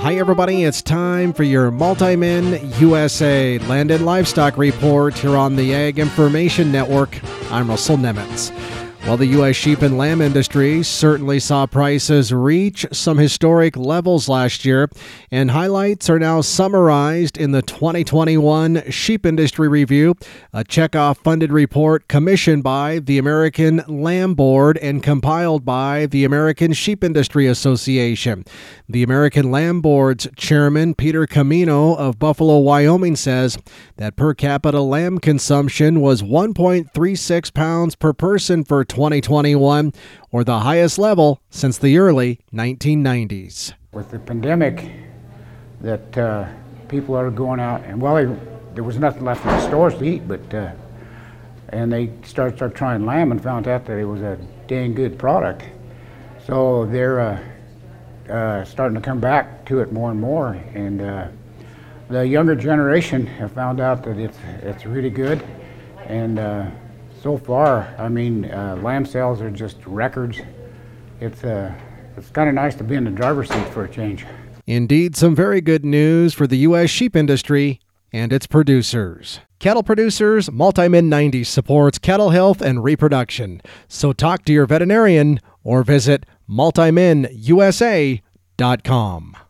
Hi everybody, it's time for your Multimin USA Land and Livestock Report here on the Ag Information Network. I'm Russell Nemitz. Well, the U.S. sheep and lamb industry certainly saw prices reach some historic levels last year, and highlights are now summarized in the 2021 Sheep Industry Review, a checkoff-funded report commissioned by the American Lamb Board and compiled by the American Sheep Industry Association. The American Lamb Board's chairman, Peter Camino of Buffalo, Wyoming, says that per capita lamb consumption was 1.36 pounds per person for 2021, or the highest level since the early 1990s. With the pandemic, that people are going out, and there was nothing left in the stores to eat, and they started trying lamb and found out that it was a dang good product. So they're starting to come back to it more and more, and the younger generation have found out that it's really good, and so far, lamb sales are just records. It's kind of nice to be in the driver's seat for a change. Indeed, some very good news for the U.S. sheep industry and its producers. Cattle producers, Multimin 90 supports cattle health and reproduction. So talk to your veterinarian or visit multiminusa.com.